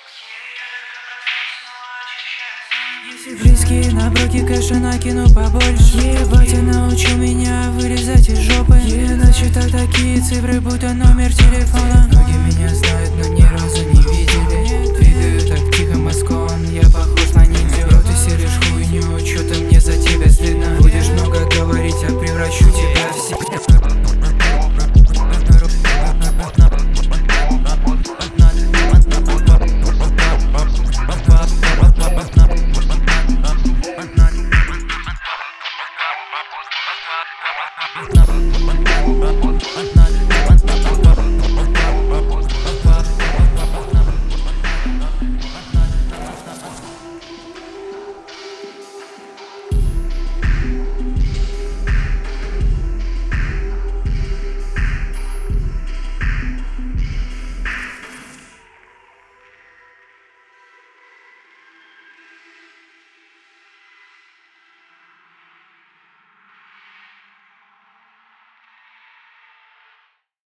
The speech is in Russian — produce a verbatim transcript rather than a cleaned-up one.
Если близкие на броке кэша накину побольше. Ебать, научил меня вырезать из жопы. Я начитал такие цифры, будто номер телефона. Многие меня знают, но ни разу не видели. Двигаю так тихо мазком, я похож